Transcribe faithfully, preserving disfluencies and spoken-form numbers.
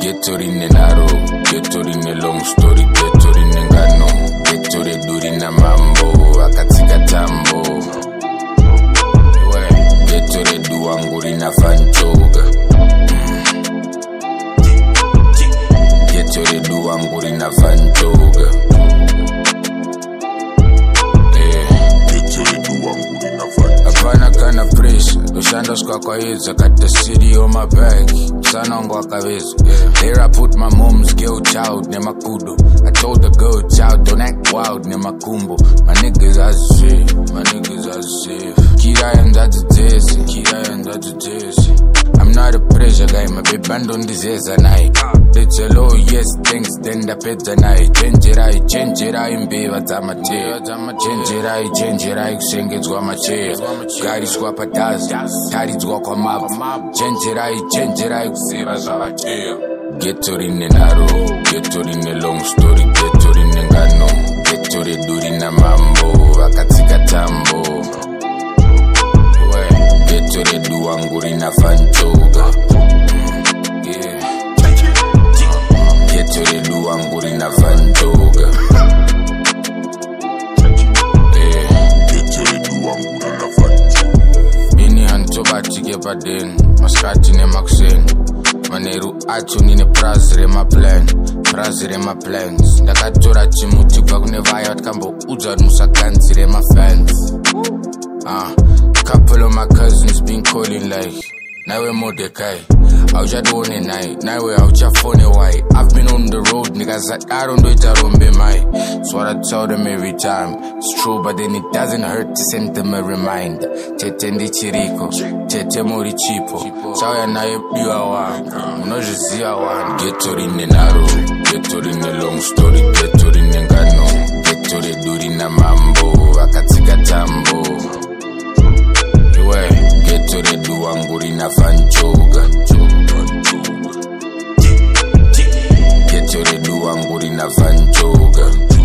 Ghetto rine naro, ghetto rine long story, ghetto rine ngano, ghetto re duri na mambo, akatika tambo. Ghetto re duanguri na fanchoga. Ghetto re duanguri na fanchoga. Havana kana pressure, Lushando skwa kwa hizo, got the city on my back, sana ngwa kawezo. There I put my mom's girl child, ne makudo. I told the girl child, don't act wild, ne makumbo. My niggas as safe, my niggas as safe. Kira and that's Jesse, Kira and that's Jesse. I'm not a pressure guy, my baby band on this is a night. It's a low, yes, thanks, then the pet the night. Change it, I change it, I am baby, what's my chair. Change it, I change it, I sing it, my chair. God is what I does, God is what come up. Change it, I change it, I see what's my chair. Get to in the narrow, get to in the long story, get to in the gano, get to the duri na mambo, akatika tambo. Get to the duanguri na fanchoga. Yeah. Get to the duanguri na fanchoga. Yeah. Get to the duanguri na fanchoga. Ini hanto bati gepa den, maskati ne maksen. Maneru achu nine prazire ma plan, prazire ma plans. Ndakatora chimuti kwa kunevaya watkambo uja musakanzire ma fans. Ah. Couple of my cousins been calling like, now we're Mordecai. I was just on a night, now we're out your phone white. I've been on the road, niggas like, I don't do it, I don't be my. That's what I tell them every time. It's true, but then it doesn't hurt to send them a reminder. Tete ndi chiriko, tete mori chipo. Sawa na yebiwa wangu, unoje ziya wangu. Get to in the narrow, get to in the long story, get to in the ngano, get to the duri na mambo, akatika tambo. Get to the duanguri na fanchoga. Get to the duanguri na fanchoga.